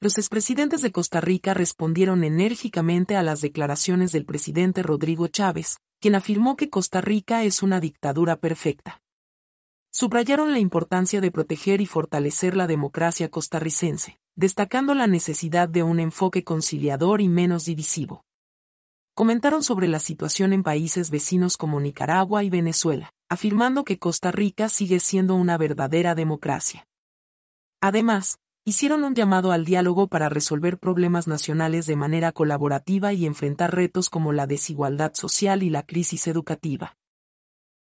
Los expresidentes de Costa Rica respondieron enérgicamente a las declaraciones del presidente Rodrigo Chávez, quien afirmó que Costa Rica es una dictadura perfecta. Subrayaron la importancia de proteger y fortalecer la democracia costarricense, destacando la necesidad de un enfoque conciliador y menos divisivo. Comentaron sobre la situación en países vecinos como Nicaragua y Venezuela, afirmando que Costa Rica sigue siendo una verdadera democracia. Además, hicieron un llamado al diálogo para resolver problemas nacionales de manera colaborativa y enfrentar retos como la desigualdad social y la crisis educativa.